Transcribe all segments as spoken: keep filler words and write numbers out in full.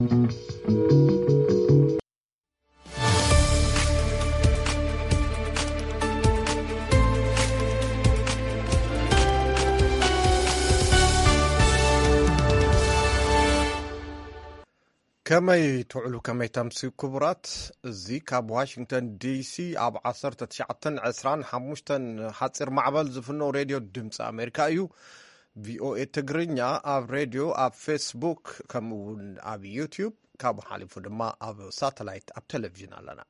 كمي تعلو كمي تمسي كبرات زي كاب واشنطن دي سي اب عصرت تشعتن عسران حموشتن حاصر معبل زفنو راديو دمص امريكا يو في او اي تجرينيا اب راديو اب فيسبوك كمون اب يوتيوب كاب حالفو دما اب ساتلايت اب تلفزيون لنا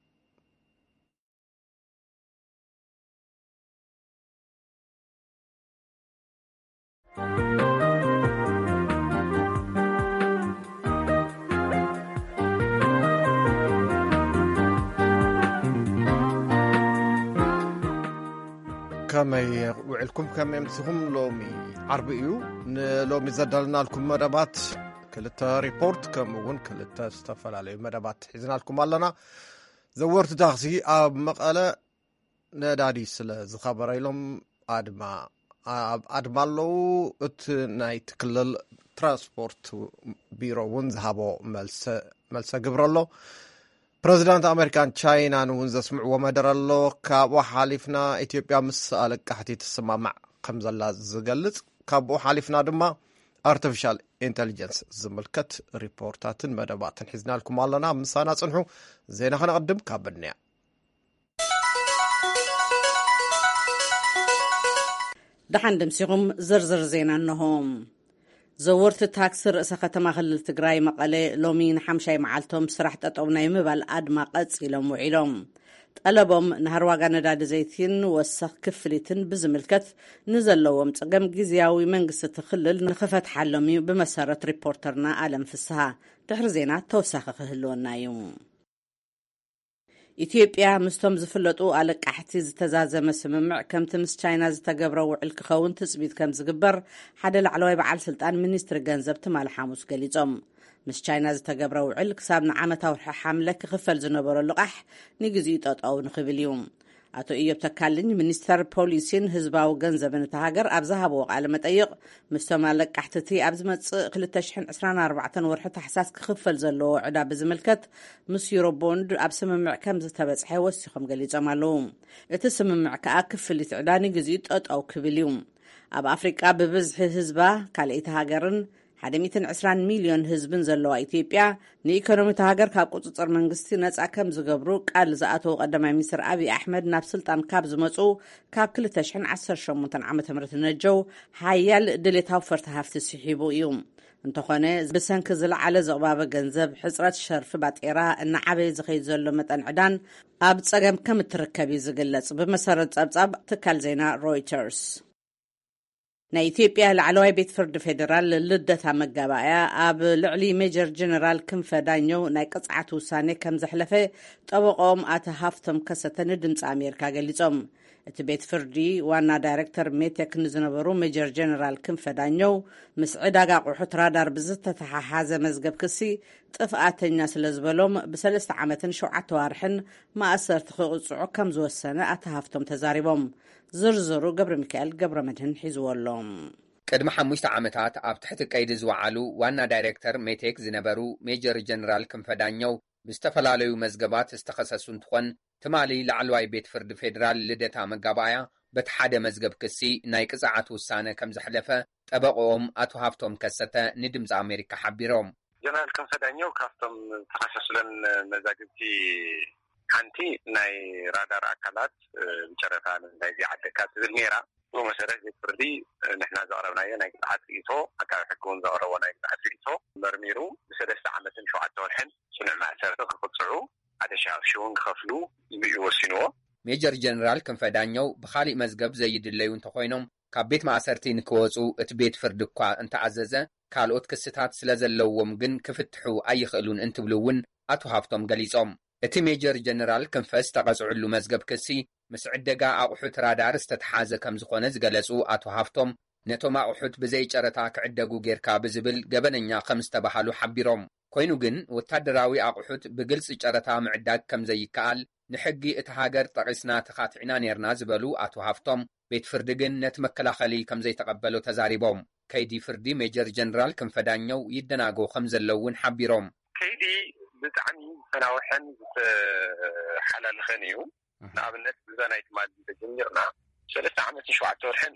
كمي وعلكم كمي مسهم لومي عربيو لومي زدلنا لكم مدبات كلتا ريبورت كمون كلتا استفل عليه مدبات حزنا لكم لنا زورت داخسي اب مقاله ندادي سلا زخبر لهم ادما ادمالو ات نايت كلل ترانسبورت بيرو ونزهبو ملس ملس قبرلو بريزيدنت امريكان تشاينا نونز سمعوا مدرلو كابو حالفنا اثيوبيا مس القحتي تسمع خمزلا زغلص كابو حالفنا دما ارتفيشال انتليجنس زملكت ريبورتاتن مدباتن حزنا لكم علنا مسانا صنحو زينا خنقدم كابنيا دحن دمسيهم زرزر زينا انهم زورت تاكسر رئيس ختما خلل تግራይ መቀለ ሎሚን ሓምሻይ መዓልቶም ስራሕ ጠጠው ናይ ምባል ኣድማ ቀጽሎም ውዒሎም ጠለቦም ንሃር ዋጋ ነዳዲ ዘይትን ወሰኽ ክፍሊትን ብዝምልከት ንዘለዎም ጽገም ግዚያዊ መንግስቲ ትኽልል ንኽፈትሓሎም ብመሰረት ሪፖርተርና አለም ፍስሐ ድሕሪ ዜና ተወሳኺ ክህልወና እዩ ኢትዮጵያ ምስቶም ዝፍለጡ አለቃሕቲ ዝተዛዘመ ስምምዕ ከምቲ ምስ ቻይና ዝተገብረው ውዕል ክኸውን ትጽቢት ከም ዝግበር ሓደ ላዕለዋይ በዓል ስልጣን ሚኒስትሪ ገንዘብ ትማል ሓሙስ ገሊጾም ምስ ቻይና ዝተገብረው ውዕል ክሳብ ንዓመታዊ ሓምለ ክኽፈል ዝነበሮ ልቃሕ ንግዚኡ ጠጠው ንኽብል እዩ አቶ ኢዮብ ተካልኝ ሚኒስተር ፖሊሲን ህዝባዊ ገንዘብን ተሃገር ኣብ ዝሃቦ ቃለ መጠይቅ ምስቶም አለቃሕቲ ኣብ ዝመጽእ ክልተ ሽሕን ዕስራን ኣርባዕተን ወርሒ ታሕሳስ ክኽፈል ዘለዎ ዕዳ ብዝምልከት ምስ ዩሮቦንድ ኣብ ስምምዕ ከም ዝተበጽሐ ወሲኾም ገሊጾም ኣለዉ እቲ ስምምዕ ከዓ ክፍሊት ዕዳ ንግዚኡ ጠጠው ክብል እዩ ኣብ አፍሪቃ ብብዝሒ ህዝባ ካልእቲ ሃገርን ሓደ ሚእቲ ዕስራን ሚልዮን ህዝብን ዘለዋ ኢትዮጵያ ንኢኮኖሚ ተሃገር ካብ ቁጽጽር መንግስቲ ነጻ ከም ዝገብሩ ቃል ዝኣተው ቀዳማይ ሚኒስትር አብይ አሕመድ ናብ ስልጣን ካብ ዝመጹ ካብ ክልተ ሽሕን ዓሰርተ ሸሞንተ ዓመተ ምህረት ነጀው ሃያል ድሌታዊ ፈርቲ ሃፍቲ ስሒቡ እዩ እንተኾነ ብሰንኪ ዝለዓለ ዘቕባበ ገንዘብ ሕጽረት ሸርፊ ባጤራ እናዓበየ ዝኸይድ ዘሎ መጠን ዕዳን ኣብ ጸገም ከም እትርከብ ዝግለጽ ብመሰረት ጸብጻብ ትካል ዜና ሮይተርስ ናይ ኢትዮጵያ ላዕለዋይ ቤት ፍርዲ ፌደራል ልደታ መጋባእያ ኣብ ልዕሊ ሜጀር ጀነራል ክንፈ ዳኘው ናይ ቅጽዓት ውሳኔ ከም ዘሕለፈ ጠበቆም ኣቶ ሃፍቶም ከሰተ ንድምፂ ኣሜሪካ ገሊጾም እቲ ቤት ፍርዲ ዋና ዳይሬክተር ሜቴክ ንዝነበሩ ሜጀር ጀነራል ክንፈ ዳኘው ምስ ዕዳጋ ኣቑሑት ራዳር ብዝተተሓሓዘ መዝገብ ክሲ ጥፍኣተኛ ስለ ዝበሎም ብሰለስተ ዓመትን ሸውዓተ ዋርሕን ማእሰርቲ ክቕጽዑ ከም ዝወሰነ ኣቶ ሃፍቶም ተዛሪቦም ዝርዝሩ ገብረ ሚካኤል ገብረ መድህን ሒዝወሎም ቅድሚ ሓሙሽተ ዓመታት ኣብ ትሕቲ ቀይዲ ዝወዓሉ ዋና ዳይሬክተር ሜቴክ ዝነበሩ ሜጀር ጀነራል ክንፈ ዳኘው ብዝተፈላለዩ መዝገባት ዝተኸሰሱ እንትኾን ትማሊ ላዕለዋይ ቤት ፍርዲ ፌደራል ልደታ መጋባእያ በቲ ሓደ መዝገብ ክሲ ናይ ቅጽዓት ውሳነ ከም ዘሕለፈ ጠበቆም ኣቶ ሃፍቶም ከሰተ ንድምፂ ኣሜሪካ ሓቢሮም ጀነራል ክንፈ ዳኘው ካብቶም ተኸሰሱለን መዛግብቲ ሓንቲ ናይ ራዳር አካላት ብጨረታ ናይ ዚዓደካ ትብል ኔራ ብመሰረት ቤት ፍርዲ ንሕና ዘቕረብናዮ ናይ ቅጽዓት ርእቶ ኣካባቢ ሕጊ እውን ዘቕረቦ ናይ ቅጽዓት ርእቶ መርሚሩ ብሰለስተ ዓመትን ሸውዓተ ወርሕን ጽኑዕ ማእሰርቲ ክቅጽዑ ሓደ ሺህ ቅርሺ እውን ክኸፍሉ እዩ ወሲንዎ ሜጀር ጀነራል ክንፈ ዳኘው ብኻሊእ መዝገብ ዘይድለዩ እንተኾይኖም ካብ ቤት ማእሰርቲ ንክወፁ እቲ ቤት ፍርዲ እኳ እንተኣዘዘ ካልኦት ክስታት ስለ ዘለዎም ግን ክፍትሑ ኣይኽእሉን እንትብሉ እውን ኣቶ ሃፍቶም ገሊጾም እቲ ሜጀር ጀነራል ክንፈስ ተቐጽዑሉ መዝገብ ክሲ ምስ ዕደጋ ኣቑሑት ራዳር ዝተተሓዘ ከም ዝኾነ ዝገለጹ ኣቶ ሃፍቶም ነቶም ኣቑሑት ብዘይ ጨረታ ክዕደጉ ጌርካ ብዝብል ገበነኛ ከም ዝተባሃሉ ሓቢሮም ኮይኑ ግን ወታደራዊ ኣቑሑት ብግልጽ ጨረታ ምዕዳግ ከም ዘይከኣል ንሕጊ እቲ ሃገር ጠቒስና ተኻትዕና ነርና ዝበሉ ኣቶ ሃፍቶም ቤት ፍርዲ ግን ነቲ መከላኸሊ ከም ዘይተቐበሎ ተዛሪቦም ከይዲ ፍርዲ ሜጀር ጀነራል ክንፈ ዳኘው ይደናጎ ከም ዘለውን ሓቢሮም ብጣዕሚ ተናውሐን ሓላልኸን እዩ ንኣብነት ብዛናይ ትማል ተጀሚርና ሰለስተ ዓመት ሸውዓተ ወርሕን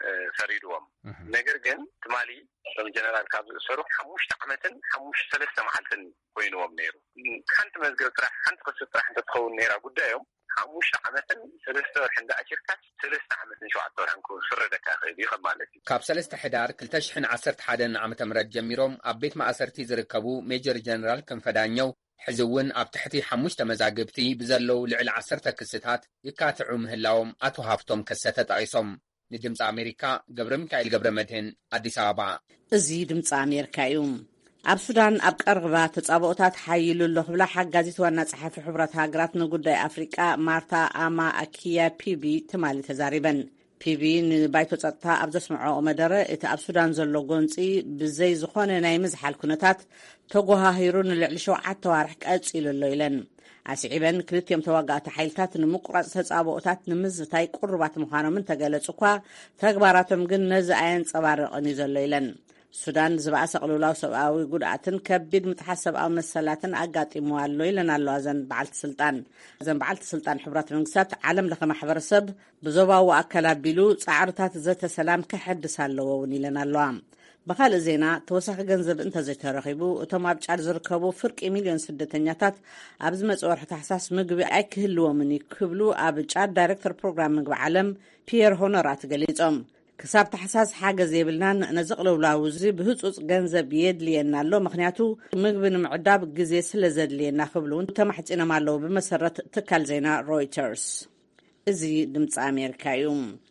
ሰሪድዎም ነገር ግን ትማሊ ከም ጀነራል ካብ ዝእሰሩ ሓሙሽተ ዓመትን ሓሙሽተ ሰለስተ መዓልትን ኮይኑዎም ነይሩ ሓንቲ መዝገብ ስራሕ ሓንቲ ክስ ስራሕ እንትትኸውን ነይራ ጉዳዮም ሓሙሽተ ዓመትን ሰለስተ ወርሕን ዳኣሽርካት ሰለስተ ዓመትን ሸውዓተ ወርሕን ክስረደካ ይኽእል እዩ ማለት እዩ ካብ ሰለስተ ሕዳር ክልተ ሽሕን ዓሰርተ ሓደን ዓመተ ምህረት ጀሚሮም ኣብ ቤት ማእሰርቲ ዝርከቡ ሜጀር ጀነራል ክንፈዳኘው ሕዚ እውን ኣብ ትሕቲ ሓሙሽተ መዛግብቲ ብዘለው ልዕሊ ዓሰርተ ክስታት ይካትዑ ምህላዎም ኣቶ ሃፍቶም ከሰተ ጠቂሶም ንድምፂ ኣሜሪካ ገብረ ሚካኤል ገብረ መድህን ኣዲስ ኣበባ እዚ ድምፂ ኣሜሪካ እዩ ኣብ ሱዳን ኣብ ቀረባ ተጻብኦታት ሓይሉ ኣሎ ክብላ ሓጋዚት ዋና ጸሓፊ ሕቡራት ሃገራት ንጉዳይ ኣፍሪቃ ማርታ ኣማ ኣኪያ ፒቢ ትማሊ ተዛሪበን ፒቢ ንባይቶ ጸጥታ ኣብ ዘስምዖ መደረ እቲ ኣብ ሱዳን ዘሎ ጎንፂ ብዘይ ዝኾነ ናይ ምዝሓል ኩነታት ተጓሃሂሩ ንልዕሊ ሸውዓተ ዋርሕ ቀፂሉ ኣሎ ኢለን ኣስዒበን ክልቲኦም ተዋጋእቲ ሓይልታት ንምቁራጽ ተጻብኦታት ንምዝታይ ቁርባት ምዃኖምን ተገለጹ እኳ ተግባራቶም ግን ነዚ ኣየንጸባርቕን እዩ ዘሎ ኢለን ሱዳን ዝበኣሰ ቅልውላዊ ሰብኣዊ ጉድኣትን ከቢድ ምጥሓስ ሰብኣዊ መሰላትን ኣጋጢምዋ ኣሎ ኢለን ኣለዋ ዘን በዓልቲ ስልጣን ዘን በዓልቲ ስልጣን ሕቡራት መንግስታት ዓለም ለኸ ማሕበረሰብ ብዞባዊ ኣካል ኣቢሉ ጻዕርታት ዘተ ሰላም ከሕድስ ኣለዎ እውን ኢለን ኣለዋ በኻልእ ዜና ተወሳኺ ገንዘብ እንተዘይተረኺቡ እቶም ኣብ ጫድ ዝርከቡ ፍርቂ ሚልዮን ስደተኛታት ኣብ ዝመጽእ ወርሒ ታሕሳስ ምግቢ ኣይክህልዎምን ክብሉ ኣብ ጫድ ዳይሬክተር ፕሮግራም ምግቢ ዓለም ፒየር ሆኖራት ገሊጾም ክሳብ ታሕሳስ ሓገዝ የብልናን ነዚ ቅልውላው እዚ ብህፁፅ ገንዘብ የድልየና ኣሎ ምክንያቱ ምግቢ ንምዕዳብ ግዜ ስለ ዘድልየና ክብሉ ተማሕፂኖም ኣለዉ ብመሰረት ትካል ዜና ሮይተርስ እዚ ድምፂ ኣሜሪካ እዩ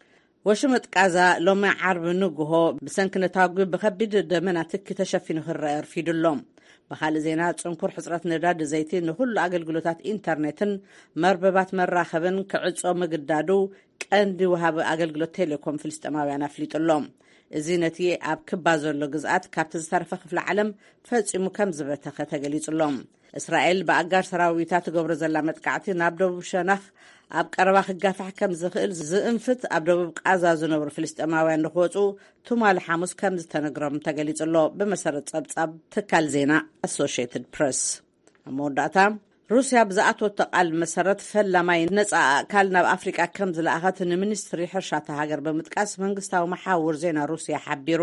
ወሽመጥ ቃዛ ሎሚ ዓርቢ ንግሆ ብሰንኪነታጉ ብከቢድ ደመና ትኪ ተሸፊኑ ክረአ ረፊዱሎም በኻልእ ዜና ጽንኩር ሕፅረት ነዳዲ ዘይቲ ንኩሉ ኣገልግሎታት ኢንተርኔትን መርበባት መራኸብን ክዕጾ ምግዳዱ ቀንዲ ወሃቢ ኣገልግሎት ቴሌኮም ፍልስጥማውያን ኣፍሊጡሎም እዚ ነቲ ኣብ ክባ ዘሎ ግዝኣት ካብቲ ዝተረፈ ክፍሊ ዓለም ፈጺሙ ከም ዝበተኸ ተገሊጹሎም እስራኤል ብኣጋር ሰራዊታት ገብሮ ዘላ መጥቃዕቲ ናብ ደቡብ ሸነኽ ኣብ ቀረባ ክጋፋሕ ከም ዝኽእል ዝእንፍት ኣብ ደቡብ ቃዛ ዝነብሩ ፍልስጥማውያን ንኽወፁ ትማሊ ሓሙስ ከም ዝተነግሮም ተገሊጹሎ ብመሰረት ጸብጻብ ትካል ዜና ኣሶሺየትድ ፕሬስ ኣብ መወዳእታ ሩስያ ብዝኣተወቶ ቃል መሰረት ፈላማይ ነፃ ኣካል ናብ ኣፍሪቃ ከም ዝለኣኸት ንሚኒስትሪ ሕርሻታ ሃገር ብምጥቃስ መንግስታዊ መሓውር ዜና ሩስያ ሓቢሩ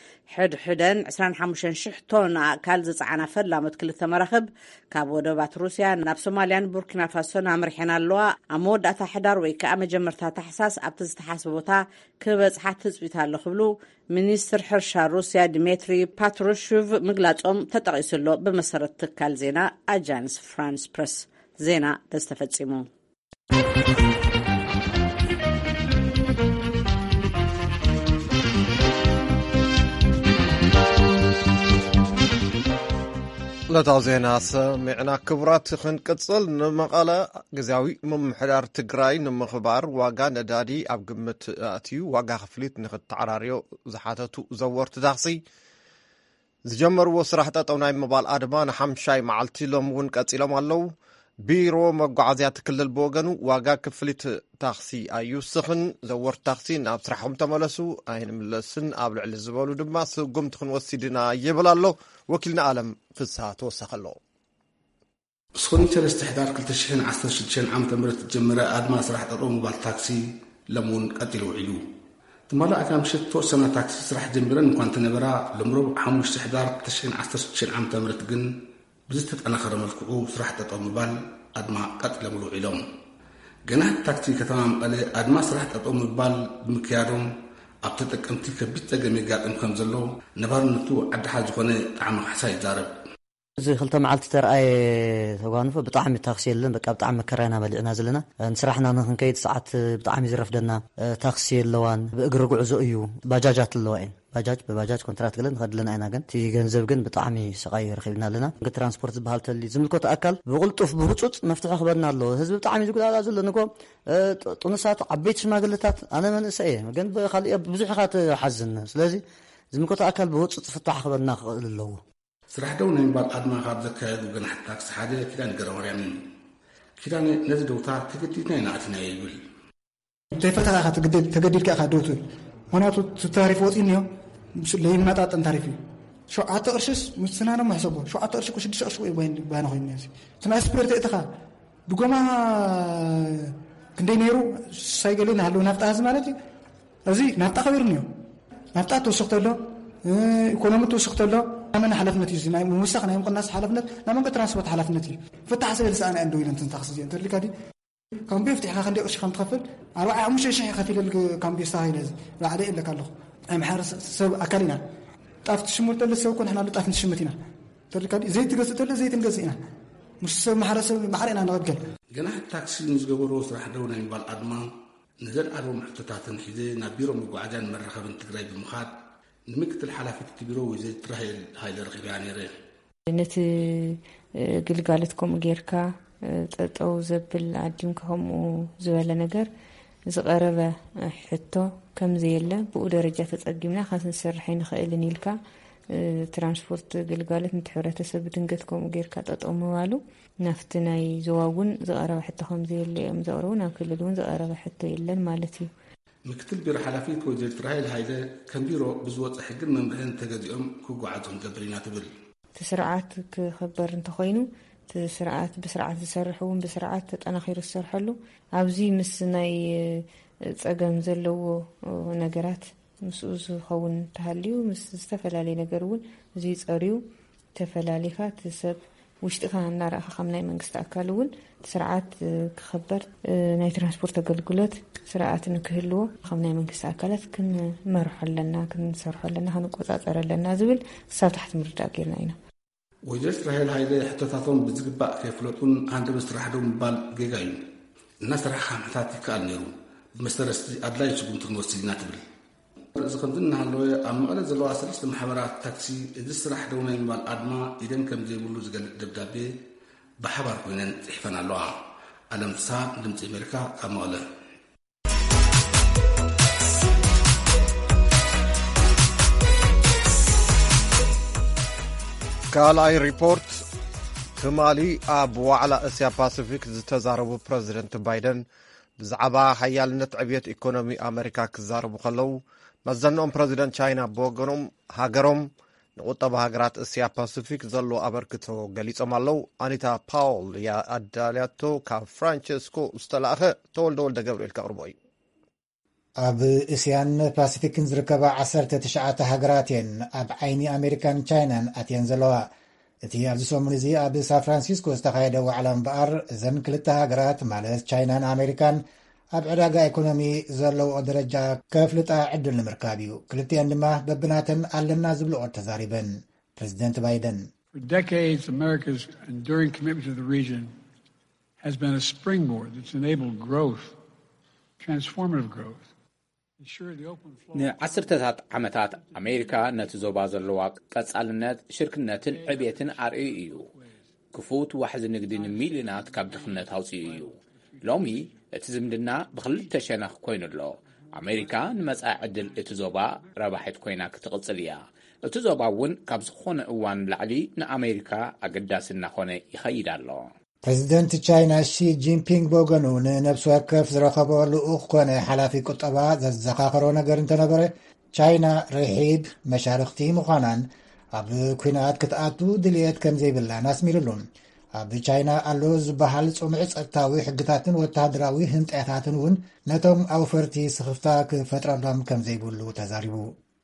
ሕድሕደን ዕስራን ሓሙሽተን ሽሕ ቶን ኣካል ዝፀዓና ፈላሞት ክልተ መራኽብ ካብ ወደባት ሩስያ ናብ ሶማልያን ቡርኪና ፋሶን ኣምሪሐን ኣለዋ ኣብ መወዳእታ ሕዳር ወይ ከዓ መጀመርታ ታሕሳስ ኣብቲ ዝተሓስበ ቦታ ክበፅሓ ትፅቢት ኣሎ ክብሉ ሚኒስትር ሕርሻ ሩስያ ዲሜትሪ ፓትሩሽቭ ምግላጾም ተጠቒሱሎ ብመሰረት ትካል ዜና ኣጃንስ ፍራንስ ፕረስ ዜና ተስተፈጺሙ ለታው ዜና ሰሚዕና ክቡራት ክንቅጽል ንመቐለ ግዜያዊ ምምሕዳር ትግራይ ንምኽባር ዋጋ ነዳዲ ኣብ ግምት ኣትዩ ዋጋ ክፍሊት ንኽተዓራርዮ ዝሓተቱ ዘወርቲ ታክሲ ዝጀመርዎ ስራሕ ጠጠው ናይ ምባል ኣድማ ንሓምሻይ መዓልቲ ሎም እውን ቀፂሎም ኣለው ቢሮ መጓዓዝያ ትክልል ብወገኑ ዋጋ ክፍሊት ታክሲ ኣይውስኽን ዘወርቲ ታክሲ ናብ ስራሕኩም ተመለሱ ኣይንምለስን ኣብ ልዕሊ ዝበሉ ድማ ስጉምቲ ክንወሲድና ይብል ኣሎ ወኪልና ኣለም ፍስሓ ተወሰኸ ኣሎ ስኹን ሰለስተ ሕዳር ክልተ ሽሕን ዓሰርተ ሽዱሽተ ዓመተ ምህረት ጀመረ ኣድማ ስራሕ ጠጠው ምባል ታክሲ ለሙን ቀጢሉ ውዒሉ ትማሊ ኣካል ምሽት ተወሰነ ታክሲ ስራሕ ጀሚረን እንኳን ተነበራ ለምሮብ ሓሙሽተ ሕዳር ክልተ ሽሕን ዓሰርተ ሽዱሽተ ዓመተ ምህረት ግን ብዝተጠናኸረ መልክዑ ስራሕ ጠጠው ምባል ኣድማ ቀጢሎም ውዒሎም ገና ታክሲ ከተማ መቐለ ኣድማ ስራሕ ጠጠው ምባል ብምክያዶም ኣብ ተጠቀምቲ ከቢድ ፀገም የጋጥም ከም ዘሎ ነባርነቱ ዓድሓ ዝኾነ ጣዕሚ ካሕሳ ይዛረብ እዚ ክልተ መዓልቲ ተርኣየ ተጓንፎ ብጣዕሚ ታክሲ የለን በቃ ብጣዕሚ መከራና በሊዕና ዘለና ንስራሕና ንክንከይድ ሰዓት ብጣዕሚ ዝረፍደና ታክሲ የለዋን ብእግሪ ጉዕዞ እዩ ባጃጃት ኣለዋ እየን ባጃጅ በባጃጅ ኮንትራት ገለን ንኸድለና ኢና ግን እቲ ገንዘብ ግን ብጣዕሚ ስቃይ ረኺብና ኣለና ትራንስፖርት ዝበሃል ተሊ ዝምልከቶ ኣካል ብቕልጡፍ ብህፁፅ መፍትሒ ክበና ኣሎ ህዝቢ ብጣዕሚ ዝጉዳላ ዘሎ ንጎ ጡንሳት ዓበይቲ ሽማግለታት ኣነ መንእሰይ እየ ግን ብካልእ ብዙሕ ኢኻ ትሓዝን ስለዚ ዝምልከቶ ኣካል ብህፁፅ ፍታሕ ክበና ክኽእል ኣለዎ ስራሕ ደው ናይ ምባል ኣድማ ካብ ዘካየዱ ገናሕቲ ታክሲ ሓደ ኪዳን ገረማርያም እዩ ኪዳን ነዚ ደውታ ተገዲድና ይናኣትና ይብል ተይፈታኻ ኢኻ ተገዲድካ ኢኻ ደውቱ ምክንያቱ ታሪፍ ወፂን እዮ ለይመጣጠን ታሪፍ እዩ شوعة قرشس مستنانا محسوبه شوعة قرش وشدش قرش وين بان خوين ناس تناسبرت اتخا بقوما كندي نيرو سايقلنا هلو نفط هذا مالتي ازي نفط خبرنيو نفط توسقت له ايكونومي توسقت له انا حلفنتي زي ما موسخنا يمكن الناس حلفنت لما ترانسبورت حلفنتي فتح حسب انا عنده الى انت تخصصي انت اللي كادي كان بيفتح خندي قرش خم تخفل اربعه مش شيء خفيل كان بيستاهل لازم لا عليه الا قال له ام حارس سب اكلنا طافت شمول تل سو كون احنا طافت نشمتنا تل كادي زيت تغزت له زيت نغزينا مش سب محرس محرنا نغدل جناح التاكسي نزغبرو صراحه دونا يبال ادما نزل ارو محتتاتن حيزنا بيرو مغعدان مرخب تግራይ بمخاد ንምክትል ሓላፊት ትቢሮ ወይዘት ትራሄል ሃይለ ረኺብያ ነይረ ነቲ ግልጋሎትኩም ጌርካ ጠጠው ዘብል አዲም ከሆሙ ዝበለ ነገር ዝቀረበ ሕቶ ከም ዘየለ ብኡ ደረጃ ተጸጊምና ካንሰርሐይ ንኽእልን ኢልካ ትራንስፖርት ግልጋሎት ንትሕብረተሰብ ድንገትኩም ጌርካ ጠጠው መዋሉ ናፍቲ ናይ ዘዋውን ዝቀረበ ሕቶ ከም ዘየለ እዮም ዘቅርቡ ናብ ክልሉን ዝቀረበ ሕቶ የለን ማለት እዩ ምክትል ቢሮ ሓላፊት ወይዘት ትራሄል ሃይለ ከም ቢሮ ብዝወጽ ሕግን መምርሕን ተገዚኦም ክጓዓዙን ገብሪና ትብል ተስርዓት ክኽበር እንተኾይኑ ተስርዓት ብስርዓት ዝሰርሑን ብስርዓት ተጠናኺሩ ዝሰርሐሉ ኣብዚ ምስ ናይ ጸገም ዘለዎ ነገራት ምስኡ ዝኸውን ተሃልዩ ምስ ዝተፈላለዩ ነገር እውን እዚ ጸሪዩ ተፈላሊካ ተሰብ ውሽጥካ እናራእኻ ከም ናይ መንግስቲ ኣካል እውን ስርዓት ክኽበር ናይ ትራንስፖርት አገልግሎት ስርዓት ንክህልዎ ከም ናይ መንግስቲ ኣካላት ክንመርሖለና ክንሰርሖለና ክንቆጻጸረለና ዝብል ሳብ ታሕቲ ምርዳእ ጌርና ኢና ወይዘት ትራሄል ሃይለ ሕቶታቶም ብዝግባእ ከይፍለጡን አንድ መስራሕ ደው ምባል ጌጋ እዩ እና ስራሕ ሓምታት ይከኣል ነይሩ ብመሰረት ኣድላይ ስጉምቲ ክንወስድና ትብል እዚ ከምዝና ሃለወ ኣብ መቐለ ዘለዋ ሰለስተ ማሕበራት ታክሲ እዚ ስራሕ ደው ናይ ምባል ኣድማ ኢደን ከም ዘይብሉ ዝገልጽ ደብዳቤ ብሓባር ኮይነን ጽሒፈን ኣለዋ ኣለም ፍሳ ድምፂ ኣሜሪካ ኣብ መቐለ ካልኣይ ሪፖርት ትማሊ ኣብ ዋዕላ እስያ ፓሲፊክ ዝተዛረቡ ፕረዚደንት ባይደን ብዛዕባ ሓያልነት ዕብየት ኢኮኖሚ ኣሜሪካ ክዛረቡ ከለዉ መዘንኦም ፕረዚደንት ቻይና ብወገኖም ሃገሮም ንቁጠባ ሃገራት እስያ ፓሲፊክ ዘሎ ኣበርክቶ ገሊጾም ኣለዉ ኣኒታ ፓውል እያ ኣዳልያቶ ካብ ፍራንቸስኮ ዝተላእኸ ተወልደ ወልደ ገብርኤል ከቕርቦ እዩ ኣብ እስያን ፓሲፊክን ዝርከባ ዓሰርተ ትሽዓተ ሃገራት እየን ኣብ ዓይኒ ኣሜሪካን ቻይናን ኣትየን ዘለዋ እቲ ኣብዚ ሰሙን እዚ ኣብ ሳን ፍራንሲስኮ ዝተኻየደ ዋዕላ እምበኣር እዘን ክልተ ሃገራት ማለት ቻይናን ኣሜሪካን ኣብ ዕዳጋ ኢኮኖሚ ዘለውኦ ደረጃ ከፍልጣ ዕድል ንምርካብ እዩ ክልቲአን ድማ በብናተን ኣለና ዝብልኦ ተዛሪበን ፕሬዚደንት ባይደን For decades, America's enduring commitment to the region has been a springboard that's enabled growth, transformative growth. ንዓሰርተታት ዓመታት ኣሜሪካ ነቲ ዞባ ዘለዋ ቀጻልነት ሽርክነትን ዕብየትን ኣርእዩ እዩ ክፉት ዋሕዚ ንግዲ ንሚልዮናት ካብ ድኽነት ኣውፅኡ እዩ ሎሚ እቲ ዝምድና ብክልተ ሸነኽ ኮይኑ ኣሎ ኣሜሪካ ንመጻኢ ዕድል እቲ ዞባ ረባሒት ኮይና ክትቕጽል እያ እቲ ዞባ እውን ካብ ዝኾነ እዋን ላዕሊ ንኣሜሪካ ኣገዳሲ እናኾነ ይኸይድ ኣሎ ፕሬዚደንት ቻይና ሺ ጂንፒንግ በወገኑ ንነብሲ ወከፍ ዝረኸቦ ልኡኽ ኮነ ሓላፊ ቁጠባ ዘዘኻኽሮ ነገር እንተነበረ ቻይና ርሒብ መሻርክቲ ምዃናን ኣብ ኩናት ክትኣቱ ድልየት ከም ዘይብላን ኣስሚሩሉ ኣብ ቻይና ኣሎ ዝበሃል ጽምዒ ጸጥታዊ ሕግታትን ወተሃደራዊ ህንጠያታትን እውን ነቶም ኣውፈርቲ ስኽፍታ ክፈጥረሎም ከም ዘይብሉ ተዛሪቡ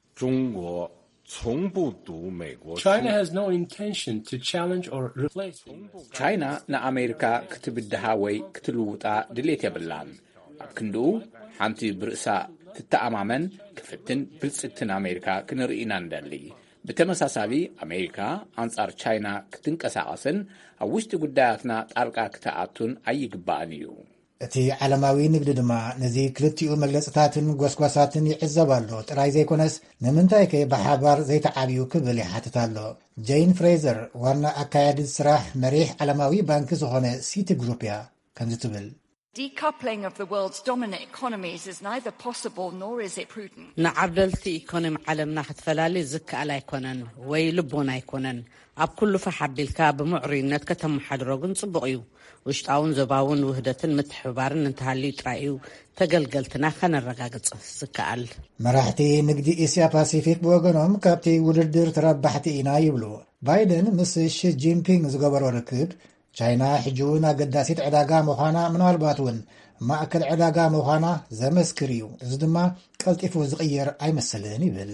China has no intention to challenge or replace. ቻይና ንኣሜሪካ ክትብድሃ ወይ ክትልውጣ ድሌት የብላን ኣብ ክንድኡ ሓንቲ ብርእሳ ትተኣማመን ክፍትን ብልጽትን ኣሜሪካ ክንርኢና እንደሊ ብተመሳሳሊ ኣሜሪካ ኣንጻር ቻይና ክትንቀሳቐስን ኣብ ውሽጢ ጉዳያትና ጣልቃ ክትኣቱን ኣይግባእን እዩ እቲ ዓለማዊ ንግዲ ድማ ነዚ ክልቲኡ መግለጽታትን ጓስጓሳትን ይዕዘብ ኣሎ ጥራይ ዘይኮነስ ንምንታይ ከ ብሓባር ዘይተዓብዩ ክብል ይሓትት ኣሎ ጄን ፍሬዘር ዋና ኣካያዲ ስራሕ መሪሕ ዓለማዊ ባንኪ ዝኾነ ሲቲ ግሩፕ እያ ከምዚ ትብል Decoupling of the world's dominant economies is neither possible nor is it prudent. ንዓበልቲ ኢኮኖሚ ዓለምና ክትፈላሊ ዝከኣል ኣይኮነን ወይ ልቦና ኣይኮነን ኣብ ኩሉ ፈሓቢልካ ብምዕሩይነት ከተመሓድሮ ግን ጽቡቕ እዩ ውሽጣውን ዘባውን ውህደትን ምትሕባርን እንተሃልዩ ጥራይ እዩ ተገልገልትና ከነረጋግጽ ዝከኣል መራሕቲ ንግዲ ኤስያ ፓሲፊክ ብወገኖም ካብቲ ውድድር ተረባሕቲ ኢና ይብሉ ባይደን ምስ ሺ ጂንፒንግ ዝገበሮ ርክብ ቻይና ሕጂውን ኣገዳሲት ዕዳጋ ምዃና ምናልባት እውን ማእከል ዕዳጋ ምዃና ዘመስክር እዩ እዚ ድማ ቀልጢፉ ዝቕየር ኣይመስልን ይብል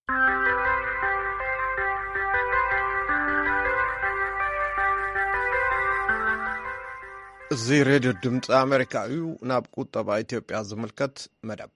እዚ ሬድዮ ድምፂ ኣሜሪካ እዩ ናብ ቁጠባ ኢትዮጵያ ዝምልከት መደብ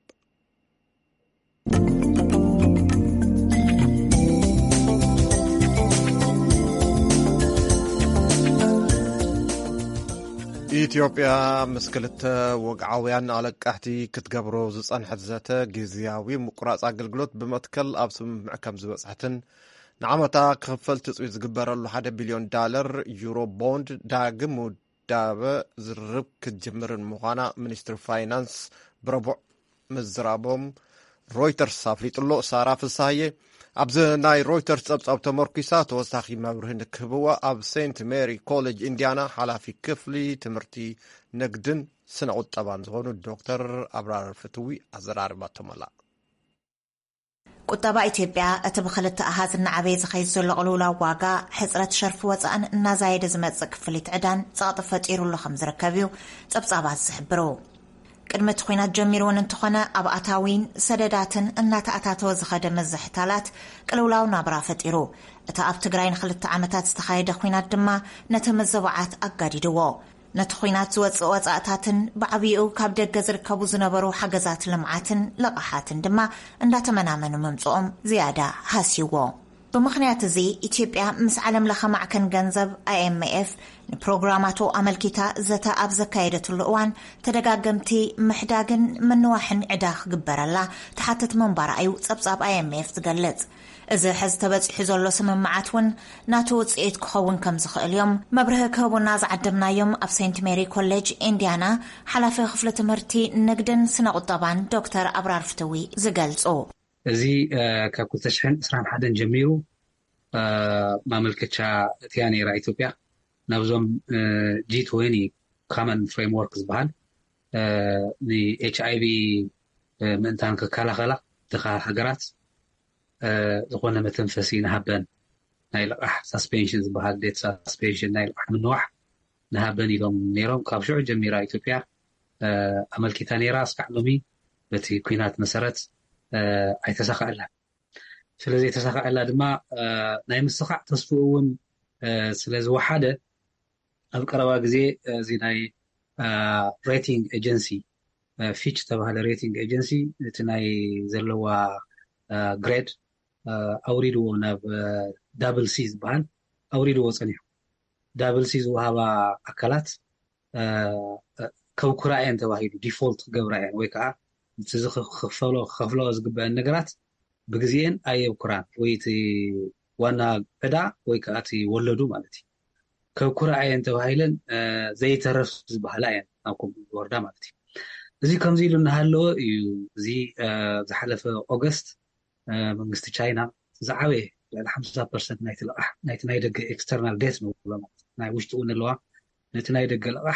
ኢትዮጵያ ምስ ክልተ ወግዓውያን ኣለቃሕቲ ክትገብሮ ዝጸንሐት ዘተ ጊዜያዊ ምቁራጽ ኣገልግሎት ብመትከል ኣብ ስምምዕ ከም ዝበጽሕትን ንዓመታ ክኽፈል ትጽቢት ዝግበረሉ ሓደ ቢልዮን ዳለር ዩሮ ቦንድ ዳግም ውዳበ ዝርብ ክትጅምርን ምዃና ሚኒስትሪ ፋይናንስ ብረቡዕ ምዝራቦም ሮይተርስ ኣፍሊጡሎ ሳራ ፍሳሐየ ኣብዚ ናይ ሮይተርስ ጸብጻብ ተመርኪሳ ተወሳኺ መብርሂ ንክህብዋ ኣብ ሴንት ሜሪ ኮሌጅ ኢንድያና ሓላፊ ክፍሊ ትምህርቲ ንግድን ስነ ቁጠባን ዝኾኑ ዶክተር ኣብራር ፍትዊ ኣዘራርባ ተመላ ቁጠባ ኢትዮጵያ እቲ ብክልተ ኣሃዝ እናዓበየ ዝኸይድ ዘሎ ቅልውላው ዋጋ ሕፅረት ሸርፊ ወፃእን እናዛየደ ዝመጽእ ክፍሊት ዕዳን ጸቕጢ ፈጢሩሉ ከም ዝርከብ እዩ ጸብጻባት ዝሕብሩ ቅድመት ኩናት ጀሚሩን እንትኾነ ኣብ ኣታዊን ሰደዳትን እናተኣታተወ ዝኸደ መዘሕታላት ቅልውላው ናብራ ፈጢሩ እቲ ኣብ ትግራይ ንክልተ ዓመታት ዝተኻየደ ኩናት ድማ ነቲ መዘባዓት ኣጋዲድዎ ነቲ ኩናት ዝወፅእ ወፃእታትን ብዓብይኡ ካብ ደገ ዝርከቡ ዝነበሩ ሓገዛት ልምዓትን ለቕሓትን ድማ እንዳተመናመኑ መምጽኦም ዝያዳ ሃስይዎ ብምኽንያት እዚ ኢትዮጵያ ምስ ዓለም ለኸ ማዕከን ገንዘብ ኣይ ኤም ኤፍ ንፕሮግራማቱ ኣመልኪታ ዘተ ኣብ ዘካየደትሉ እዋን ተደጋገምቲ ምሕዳግን ምንዋሕን ዕዳ ክግበረላ ተሓትት መንባራ እዩ ጸብጻብ ኣይ ኤም ኤፍ ዝገልጽ እዚ ሕዚ ተበፂሑ ዘሎ ስምምዓት እውን ናቱ ውፅኢት ክኸውን ከም ዝኽእል እዮም መብርሂ ክህቡና ዝዓደምናዮም ኣብ ሴንት ሜሪ ኮሌጅ ኢንድያና ሓላፊ ክፍሊ ትምህርቲ ንግድን ስነ ቁጠባን ዶክተር ኣብራር ፍትዊ ዝገልጹ እዚ ካብ ክልተ ሽሕን ዕስራን ሓደን ጀሚሩ ማመልከቻ እትያ ነይራ ኢትዮጵያ ናብዞም ጂ ትዌንቲ ካመን ፍሬምወርክ ዝበሃል ንኤች ኣይ ቪ ምእንታን ክከላኸላ ድኻ ሃገራት ዝኾነ መተንፈሲ ንሃበን ናይ ልቓሕ ሳስፔንሽን ዝበሃል ዴት ሳስፔንሽን ናይ ልቓሕ ምንዋሕ ንሃበን ኢሎም ነይሮም ካብ ሽዑ ጀሚራ ኢትዮጵያ ኣመልኪታ ነይራ እስካዕ ሎሚ በቲ ኩናት መሰረት ኣይተሳኻዕላ ስለዚ የተሳኻዕላ ድማ ናይ ምስኻዕ ተስፍኡ እውን ስለ ዝወሓደ ኣብ ቀረባ ግዜ እዚ ናይ ሬቲንግ ኤጀንሲ ፊች ተባሃለ ሬቲንግ ኤጀንሲ እቲ ናይ ዘለዋ ግሬድ ኣውሪድዎ ናብ ዳብል ሲ ዝበሃል ኣውሪድዎ ጸኒሑ ዳብል ሲ ዝወሃባ ኣካላት ከውኩራ እየን ተባሂሉ ዲፎልት ክገብራ እየን ወይ ከዓ እቲ ዝኽፈሎ ክኸፍሎ ዝግበአን ነገራት ብግዜን ኣየብኩራን ወይ እቲ ዋና ዕዳ ወይ ከዓ እቲ ወለዱ ማለት እዩ ከውኩራ እየን ተባሂለን ዘይተረፍ ዝበሃላ እየን ናብ ከምኡ ዝወርዳ ማለት እዩ እዚ ከምዚ ኢሉ እናሃለወ እዩ እዚ ዝሓለፈ ኦገስት መንግስቲ ቻይና ዝዓበየ ልዕሊ ሓምሳ ፐርሰንት ናይቲ ልቓሕ ናይቲ ናይ ደገ ኤክስተርናል ዴት ንብሎ ማለት ናይ ውሽጢ እውን ኣለዋ ነቲ ናይ ደገ ልቓሕ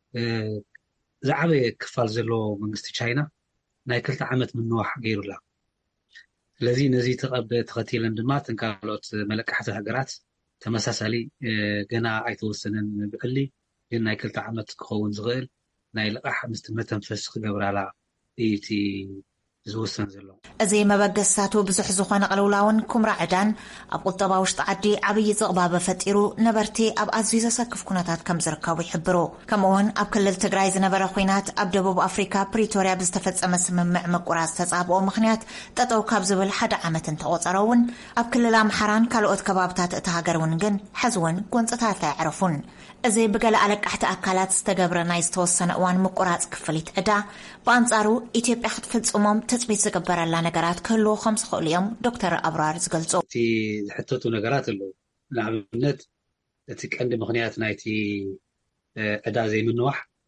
ዝዓበየ ክፋል ዘለዎ መንግስቲ ቻይና ናይ ክልተ ዓመት ምንዋሕ ገይሩላ ስለዚ ነዚ ተቐበ ተኸቲለን ድማ ተንካሎት መለቃሕቲ ሃገራት ተመሳሳሊ ገና ኣይተወሰነን ብዕሊ ግን ናይ ክልተ ዓመት ክኸውን ዝኽእል ናይ ልቓሕ ምስቲ መተንፈሲ ክገብራላ እቲ ዝውሰን ዘሎ እዚ መበገስታቱ ብዙሕ ዝኾነ ቅልውላውን ኩምራ ዕዳን ኣብ ቁጠባ ውሽጢ ዓዲ ዓብይ ዝቕባበ ፈጢሩ ነበርቲ ኣብ ኣዝዩ ዘሰክፍ ኩነታት ከም ዝርከቡ ይሕብሩ ከምኡውን ኣብ ክልል ትግራይ ዝነበረ ኩናት ኣብ ደቡብ ኣፍሪካ ፕሪቶርያ ብዝተፈጸመ ስምምዕ ምቁራጽ ተጻብኦ ምኽንያት ጠጠው ካብ ዝብል ሓደ ዓመት እንተቆፀረውን ኣብ ክልል ኣምሓራን ካልኦት ከባብታት እቲ ሃገር እውን ግን ሕዝውን ጎንፅታት ኣይዕረፉን እዚ ብገለ ኣለቃሕቲ ኣካላት ዝተገብረ ናይ ዝተወሰነ እዋን ምቁራጽ ክፍሊት ዕዳ በኣንጻሩ ኢትዮጵያ ክትፍጽሞም ተጽቢት ዝግበረላ ነገራት ክህልዎ ከም ዝኽእሉ እዮም ዶክተር ኣብራር ዝገልጹ እቲ ዝሕተቱ ነገራት ኣለዉ ንኣብነት እቲ ቀንዲ ምኽንያት ናይቲ ዕዳ ዘይምንዋሕ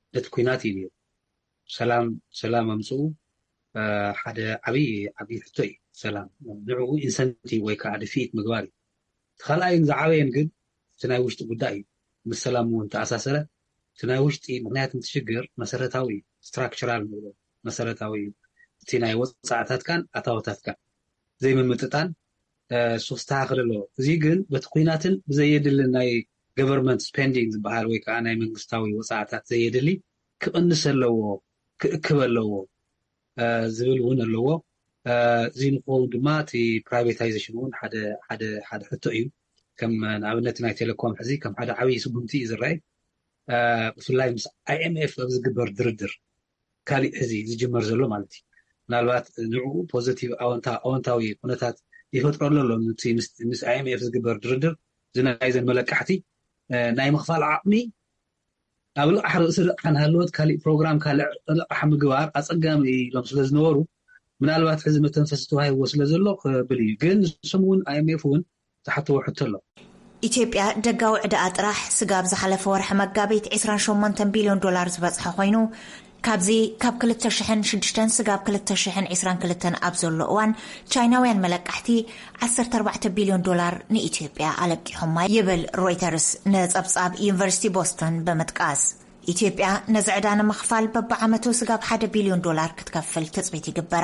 እቲ ኩናት እዩ ሰላም ሰላም ኣምፅኡ ሓደ ዓብይ ዓብይ ሕቶ እዩ ሰላም ንዕኡ ኢንሰንቲቭ ወይ ከዓ ድፊት ምግባር እዩ ካልኣይን ዝዓበየን ግን እቲ ናይ ውሽጢ ጉዳይ እዩ ምስ ሰላም እውን ተኣሳሰረ እቲ ናይ ውሽጢ ምክንያት እንትሽግር መሰረታዊ ስትራክቸራል መሰረታዊ እዩ እቲ ናይ ወፃዕታትካን ኣታወታትካን ዘይምምጥጣን ሶስተካክል ኣሎ እዚ ግን በቲ ኩናትን ብዘየድልን ናይ ገቨርንመንት ስፔንዲንግ ዝበሃል ወይ ከዓ ናይ መንግስታዊ ወፃዕታት ዘየድሊ ክቅንስ ኣለዎ ክእክብ ኣለዎ ዝብል እውን ኣለዎ እዚ ንክኸውን ድማ እቲ ፕራይቬታይዜሽን እውን ሓደ ሓደ ሓደ ሕቶ እዩ ከም ንኣብነት ናይ ቴሌኮም ሕዚ ከም ሓደ ዓብይ ስጉምቲ እዩ ዝረአይ ብፍላይ ምስ ኣይኤምኤፍ ኣብ ዝግበር ድርድር ካሊእ ሕዚ ዝጅመር ዘሎ ማለት እዩ ምናልባት ንዕኡ ፖዚቲቭ ኣወንታዊ ኩነታት ይፈጥረሉ ኣሎ ምስ ኣይኤምኤፍ ዝግበር ድርድር ዝናይዘን መለቃሕቲ ናይ ምኽፋል ዓቕሚ ኣብ ልቃሕ ርእሲ ልቃሕ ንሃለወት ካሊእ ፕሮግራም ካልእ ልቃሕ ምግባር ኣፀጋሚ ኢሎም ስለ ዝነበሩ ምናልባት ሕዚ መተንፈሲ ተዋሂብዎ ስለ ዘሎ ክብል እዩ ግን ንሶም እውን ኣይኤምኤፍ እውን ዝሓተዎ ሕቶ ኣሎ ኢትዮጵያ ደጋዊ ዕዳኣ ጥራሕ ስጋብ ዝሓለፈ ወርሒ መጋቢት عشرة وثمانية ቢልዮን ዶላር ዝበፅሐ ኮይኑ ካብዚ ካብ ሁለት ሺህ وستة ስጋብ ሁለት ሺህ وعشرين وثلاثة ኣብ ዘሎ እዋን ቻይናውያን መለቃሕቲ عشرة وأربعة ቢልዮን ዶላር ንኢትዮጵያ ኣለቂሖማ ይብል ሮይተርስ ንፀብጻብ ዩኒቨርሲቲ ቦስተን በመጥቃስ ኢትዮጵያ ነዚ ዕዳ ንምኽፋል በብዓመቱ ስጋብ ሓደ ቢልዮን ዶላር ክትከፍል ተፅቢት ይግበራ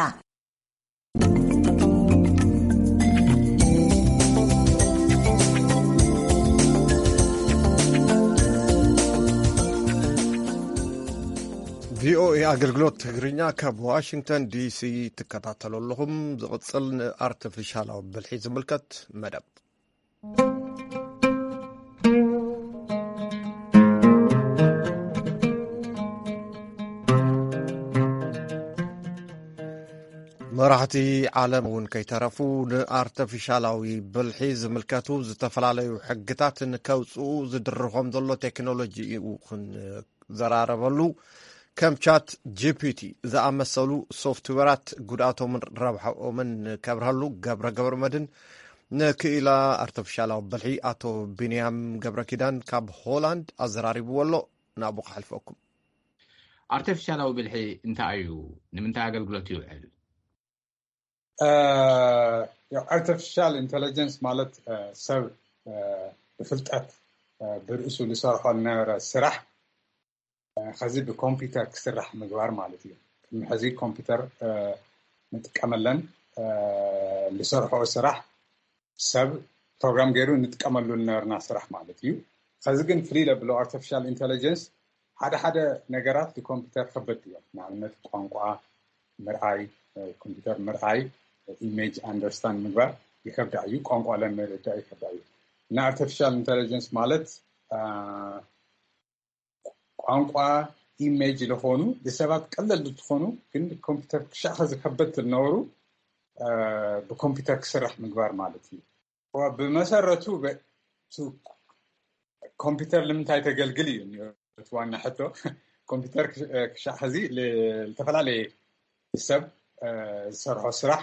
ቪኦኤ ኣገልግሎት ትግርኛ ካብ ዋሽንግተን ዲሲ ትከታተሉ ኣለኹም ዝቕፅል ንኣርቲፊሻላዊ ብልሒ ዝምልከት መደብ መራሕቲ ዓለም እውን ከይተረፉ ንኣርቲፊሻላዊ ብልሒ ዝምልከቱ ዝተፈላለዩ ሕግታት ንከውፅኡ ዝድርኾም ዘሎ ቴክኖሎጂ ክንዘራረበሉ ከም ቻት ጂፒቲ ዝኣመሰሉ ሶፍትዌራት ጉድኣቶምን ረብሓኦምን ከብርሃሉ ገብረ ገብረ መድን ንክኢላ ኣርቲፊሻላዊ ብልሒ ኣቶ ቢንያም ገብረ ኪዳን ካብ ሆላንድ ኣዘራሪብዎ ኣሎ ናብኡ ክሕልፈኩም ኣርቲፊሻላዊ ብልሒ እንታይ እዩ ንምንታይ ኣገልግሎት ይውዕል artificial intelligence ማለት ሰብ ብፍልጠት ብርእሱ ዝሰርሖ ዝነበረ ስራሕ ሕዚ ብኮምፒውተር ክስራሕ ምግባር ማለት እዩ ሕዚ ኮምፒውተር ንጥቀመለን ዝሰርሖ ስራሕ ሰብ ፕሮግራም ገይሩ ንጥቀመሉ ዝነበርና ስራሕ ማለት እዩ ሕዚ ግን ፍሊ ለብሎ artificial intelligence ሓደ ሓደ ነገራት ብኮምፒውተር ከበድ እዮም ንኣብነት ቋንቋ ምርኣይ ኮምፒውተር ምርኣይ image understand ምግባር ይከብዳ እዩ ቋንቋ ለመረዳ ይከብዳ እዩ እና artificial intelligence ማለት ቋንቋ ኢሜጅ ለሆኑ ለሰባት ቀለል ትኾኑ ግን ኮምፒውተር ክሻኸ ዝከበድ ዝነበሩ ብኮምፒውተር ክስራሕ ምግባር ማለት እዩ ወብመሰረቱ ኮምፒውተር ለምንታይ ተገልግል እዩ ዋና ሕቶ ኮምፒውተር ክሻኸ ዚ ለተፈላለየ ሰብ ዝሰርሖ ስራሕ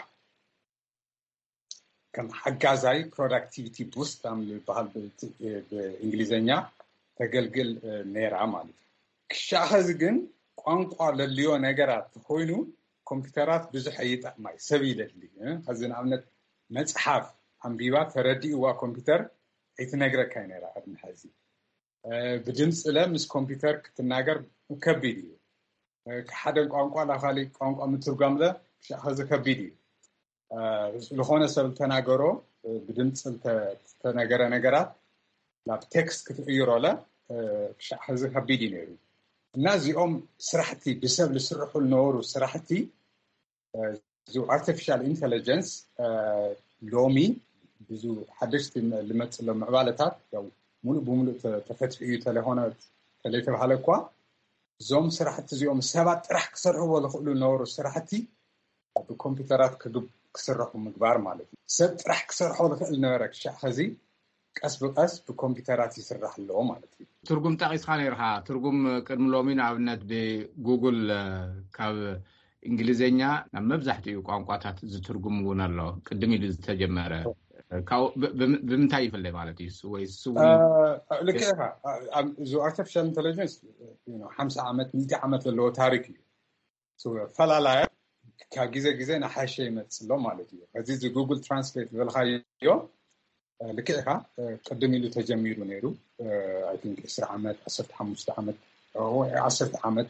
ከም ሓጋዛይ ፕሮዳክቲቪቲ ቡስት ከም ዝበሃል ብእንግሊዘኛ ተገልግል ነራ ማለት ክሻኸዚ ግን ቋንቋ ለልዮ ነገራት ኮይኑ ኮምፒውተራት ብዙሕ ይጠቅማይ ሰብ ይደሊ ሕዚ ንኣብነት መፅሓፍ ኣንቢባ ተረዲእዋ ኮምፒውተር ኣይትነግረካ ነራ ቅድሚ ሕዚ ብድምፂ ለ ምስ ኮምፒውተር ክትናገር ከቢድ እዩ ሓደ ቋንቋ ለካሊእ ቋንቋ ምትርጓም ለ ክሻኸዚ ከቢድ እዩ ዝኾነ ሰብ ተናገሮ ብድምፂ ተነገረ ነገራት ናብ ቴክስት ክትቅይሮ ለ ክሻኸዚ ከቢድ እዩ ነይሩ እና እዚኦም ስራሕቲ ብሰብ ዝስርሑ ዝነበሩ ስራሕቲ ዚ artificial intelligence ሎሚ ብዙ ሓደሽቲ ዝመፅሎም ምዕባለታት ያው ሙሉእ ብሙሉእ ተፈትሑ እዩ ተለኾነ ተለይተባሃለ እኳ እዞም ስራሕቲ እዚኦም ሰባት ጥራሕ ክሰርሕዎ ዝኽእሉ ዝነበሩ ስራሕቲ ብኮምፒውተራት ክስርሑ ምግባር ማለት እዩ ሰብ ጥራሕ ክሰርሖ ዝኽእል ነበረ ክሻዕ ኸዚ ቀስ ብቀስ ብኮምፒውተራት ይስራሕ ኣለዎ ማለት እዩ ትርጉም ጠቂስካ ነርካ ትርጉም ቅድሚ ሎሚ ንኣብነት ብጉግል ካብ እንግሊዘኛ ናብ መብዛሕትኡ ቋንቋታት ዝትርጉም እውን ኣሎ ቅድም ኢሉ ዝተጀመረ ብምንታይ ይፍለ ማለት እዩ ወይስ ልክዕኻ እዚ artificial intelligence ሓምሳ ዓመት ሚእቲ ዓመት ዘለዎ ታሪክ እዩ ፈላላየ ካብ ግዜ ግዜ ናሓሸ ይመፅሎ ማለት እዩ እዚ እዚ ጉግል ትራንስሌት ዝበልካዮ ልክዕኻ ቅድም ኢሉ ተጀሚሩ ነይሩ I think عشرة ዓመት عشرة وخمسة ዓመት ወይ عشرة ዓመት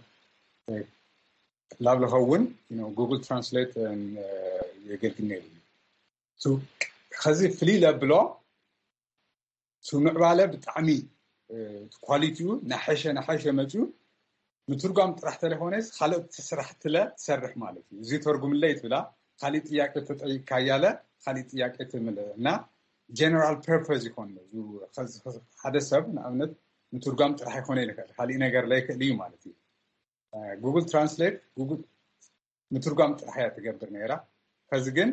ላብለኸውን ጉግል ትራንስሌት የገልግል ነይሩ ከዚ ፍልይ ለብሎ ምዕባለ ብጣዕሚ ኳሊቲኡ ናሓሸ ናሓሸ መፅኡ ምትርጓም ጥራሕ ተለኾነስ ካልኦት ስራሕትለ ትሰርሕ ማለት እዩ እዚ ተርጉምለይ ትብላ ካሊእ ጥያቄ ተጠይቅካያለ ካሊእ ጥያቄ ትምልእ እና ጀነራል ፐርፐዝ ይኮን ሓደ ሰብ ንኣብነት ምትርጓም ጥራሕ ይኮነ ይልክእል ካሊእ ነገር ላይ ክእል እዩ ማለት እዩ ጉግል ትራንስሌት ጉግል ምትርጓም ጥራሕ እያ ትገብር ነይራ ከዚ ግን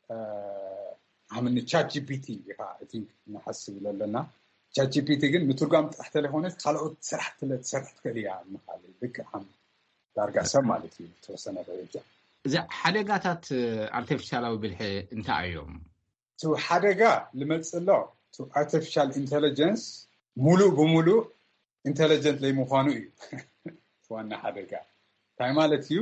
عملنا chat جي بي تي يا I think نحسب لنا chat جي بي تي ግን ምትርጓም ጥራሕ ተለኾነስ ካልኦት ስራሕትለ ትሰርሕ ትክእል እያ ምኻል ልክ ዓም ዳርጋ ሰብ ማለት እዩ ተወሰነ ደረጃ እዚ ሓደጋታት artificial ብልሒ እንታይ እዮም ቱ ሓደጋ ልመፅሎ ቱ artificial intelligence ሙሉእ ብሙሉእ intelligent ላይ ምዃኑ እዩ ዋና ሓደጋ ታይ ማለት እዩ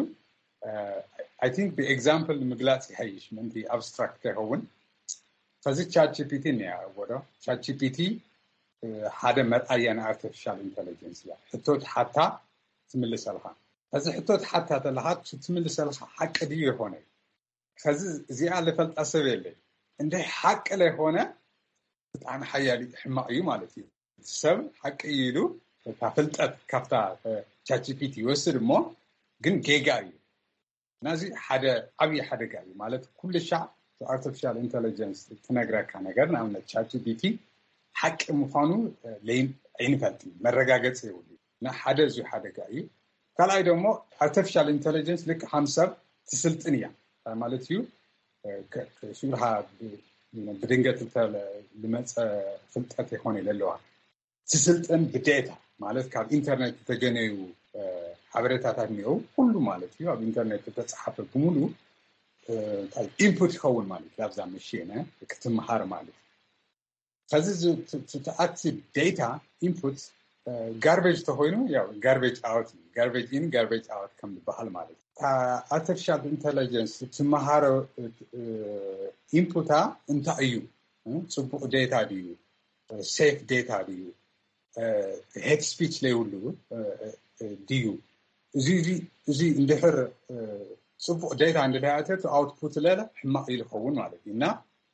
I think the example ምግላጽ ይሐይሽ ምንቲ abstract ከሆን فزي chat جي بي تي نيا ودا chat جي بي تي حدا مرأيان artificial intelligence لا حتى حتى تملس لها فزي حتى حتى تلها تملس لها حق دي هنا فزي زي على فلت أسبيلي عنده حق له هنا عن حيالي حماقي مالتي السبب حق يلو فلت كفتا chat جي بي تي وصل مو جن جيجاي نازي حدا أبي حدا جاي مالت كل شيء artificial intelligence تنقرأ كنقر نعمل chat جي بي تي حق مخانو لين عين فلتي مرقاقت سيولي نا حدا زو حدا جاي قال أيضا مو artificial intelligence لك حمسب تسلطنيا مالتيو شورها بدنجة لمس فلتات يخوني للوها تسلطن بداتا مالت كاب إنترنت تجنيو حبرتات هنيو كله مالتيو أب إنترنت تتصحف بمولو طيب input يكون مالك لابزا مشينا كتمحار مالك فزي تتأكد data input garbage تهوينو يا garbage out garbage in garbage out كم بحال مالك artificial intelligence تمحار input انت أيو سبب data ديو safe data ديو head speech ليولو ديو زي زي ندحر صبوا داتا عند داتا output لا لا حما يلخون مالك إننا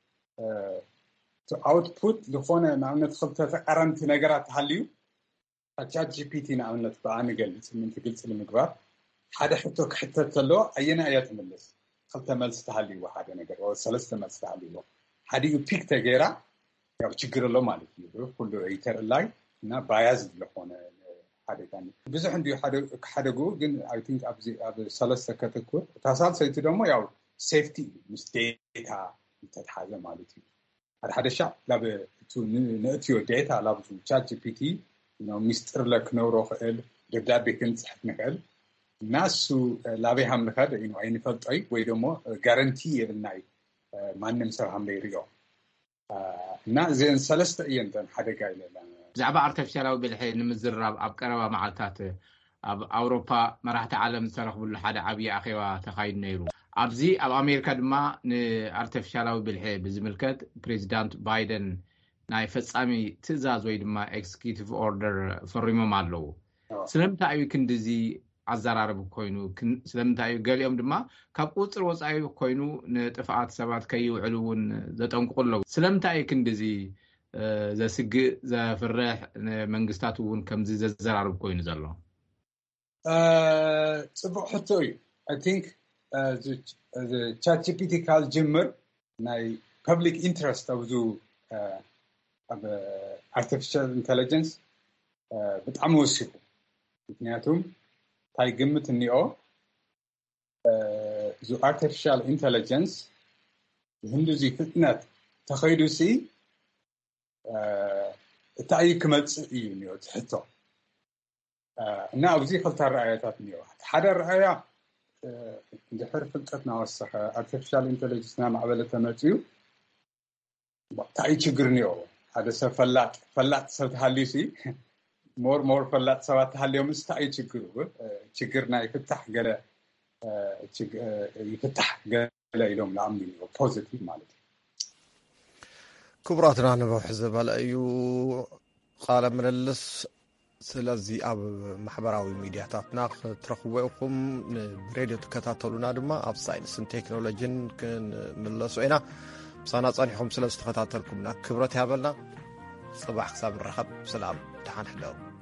output لخونا نعمل خلطة قرنت نجارات هاليو chat جي بي تي نعمل تبعنا قلت من تقلت المقبار هذا حتى حتى تلو أينا آيات ملص خلطة ملص تهاليو واحد نجار أو ثلاثة ملص تهاليو هذه يبيك تجارة يا بتشجر الله مالك يبغى كله يتر الله إننا بايز لخونا حدا ثاني بس عندي حدا حدا جو جن I think أبزي أب ثلاثة كاتيجور تحصل سيد دوما ياو safety مستيتا تتحاجة مالتي هذا حدا شيء لاب تو نأتيو data لاب تو chat جي بي تي إنه مستر لك نورو خيل جدا بيكون صح نقل ناسو لابي هم نخد إنه أي نفط أي ويدوما guarantee الناي ما نمسر هم ليريو نا زين ثلاثة أيام ده حدا قايل لنا زعبا artificial بالحي نمزرب أب قربا معلتات أب أوروبا مراحة عالم ترخبوا لحد عبي أخيوا تخايد نيرو أبزي أب أمريكا دما ن artificial بالحي بزملكت بريزيدنت بايدن ناي فصامي تزاز وي دما executive order فريمو مالو سلمتا أيو كندزي عزرارب كوينو سلمتا أيو قاليوم دما كاب قطر وصايو كوينو نتفاعات سبات كيو علوون زتنقلو سلمتا أيو كندزي ذا سج ذا فرح منجستاتون كم زي زرارب كوين زلوا. صبح حتوي I think the the chat جي بي تي كال جمر ناي public interest of the of artificial intelligence بتعمل وسيله. ምክንያቱም ታይ ግምት እንيو the artificial intelligence هندو زي ፍጥነት ተኸይዱሲ تأيي كمل يونيو تحته أنا أبزي خلت الرأيات نيو حدا الرأية دحر فلتتنا وسخ artificial intelligence نام عبالة تماتيو እንታይ ችግር ነው ሓደ ሰብ ፈላጥ ፈላጥ ሰብ ተሃልዩሲ ሞር ሞር ፈላጥ ሰባት ተሃልዮም ስታይ ችግሩ ችግርና ይፍታሕ ገለ ይፍታሕ ገለ ኢሎም ለአምኒ ፖዚቲቭ ማለት ክቡራትና ንበውሕ ዝበለ እዩ ቃለ ምልልስ ስለዚ ኣብ ማሕበራዊ ሚድያታትና ክትረኽቡ ኢኹም ብሬድዮ ትከታተሉና ድማ ኣብ ሳይንስን ቴክኖሎጂን ክንምለሱ ኢና ምሳና ጸኒሖም ስለ ዝተኸታተልኩምና ክብረት ያበልና ጽባሕ ክሳብ ንረኸብ ሰላም ድሓን ሕደሩ